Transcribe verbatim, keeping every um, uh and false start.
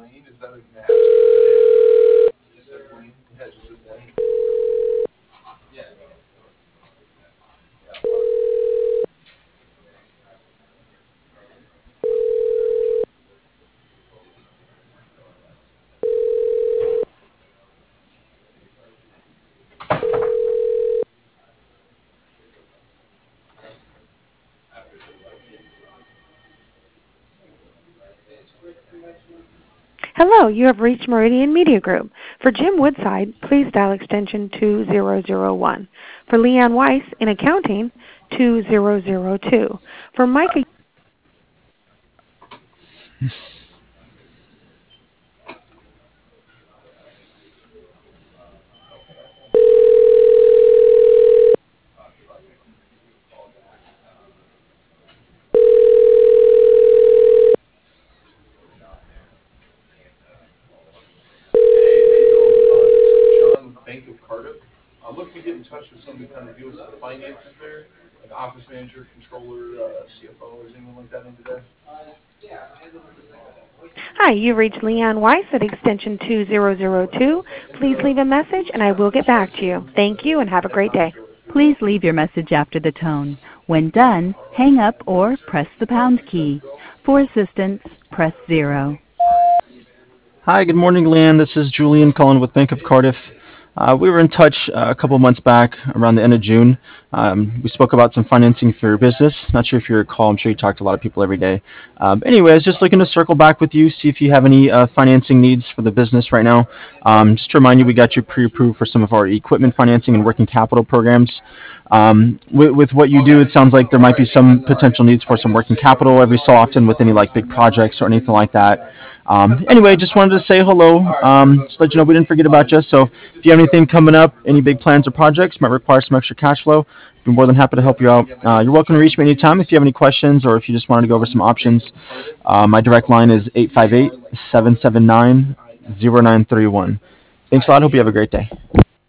Hello, you have reached Meridian Media Group. For Jim Woodside, please dial extension two zero zero one. For Leanne Weiss in accounting, two zero zero two. For Micah. Hi, you've reached Leanne Weiss at extension two zero zero two. Please leave a message and I will get back to you. Thank you and have a great day. Please leave your message after the tone. When done, hang up or press the pound key. For assistance, press zero. Hi, good morning, Leanne. This is Julian calling with Bank of Cardiff. Uh, we were in touch uh, a couple months back around the end of June. Um, we spoke about some financing for your business. Not sure if you recall. I'm sure you talk to a lot of people every day. Um, anyways, just looking to circle back with you, see if you have any uh, financing needs for the business right now. Um, just to remind you, we got you pre-approved for some of our equipment financing and working capital programs. Um, with, with what you do, it sounds like there might be some potential needs for some working capital every so often with any like big projects or anything like that. Um, anyway, just wanted to say hello, um, just let you know we didn't forget about you. So if you have anything coming up, any big plans or projects might require some extra cash flow, I'd be more than happy to help you out. Uh, you're welcome to reach me anytime if you have any questions or if you just wanted to go over some options. Uh, my direct line is eight five eight, seven seven nine, zero nine three one. Thanks a lot. Hope you have a great day.